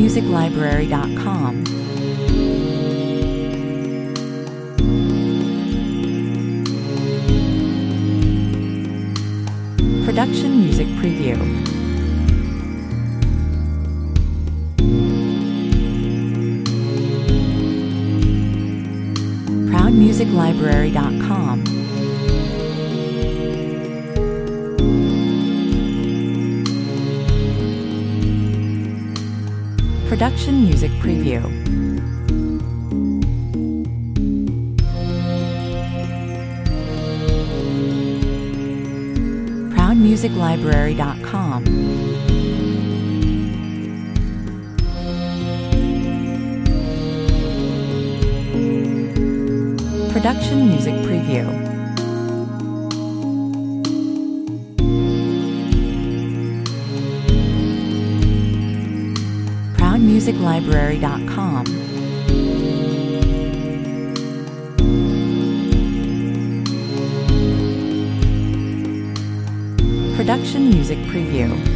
ProudMusicLibrary.com. Production Music Preview. ProudMusicLibrary.com. Production Music Preview. ProudMusicLibrary.com. Production Music Preview. ProudMusicLibrary.com. Production Music Preview.